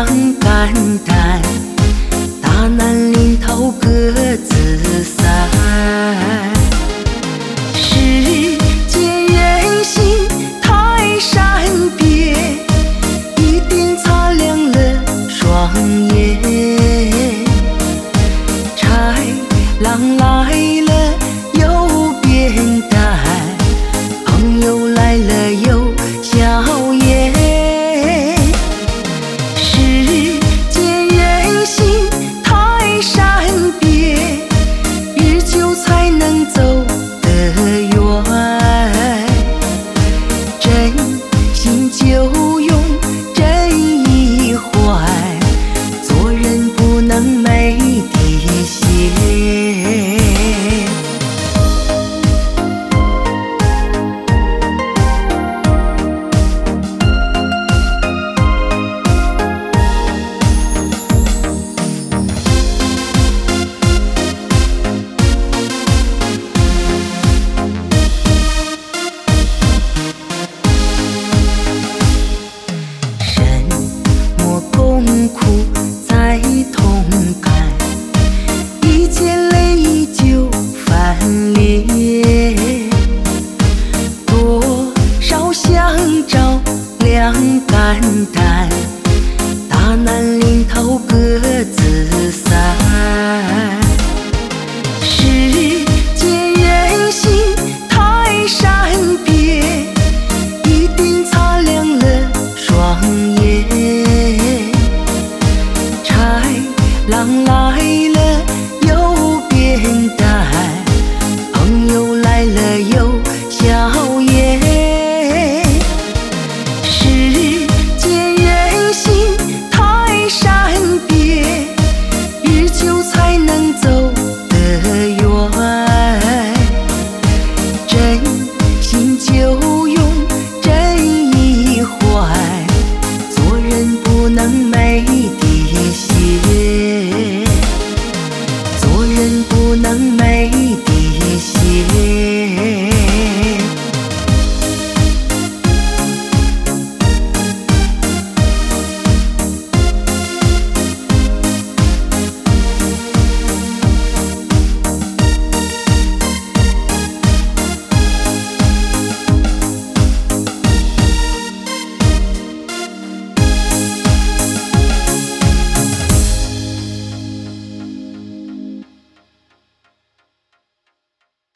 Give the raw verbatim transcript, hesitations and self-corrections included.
两感叹，大难临头各自散。世间人心太善变，一点擦亮了双眼。豺狼来了又变淡，朋友来了又笑颜。世间人心太善变，日久才能走得远。真心就用真意换，做人不能没底线。苦再同感，一见泪就翻脸。多少相照两感叹，大难临头各自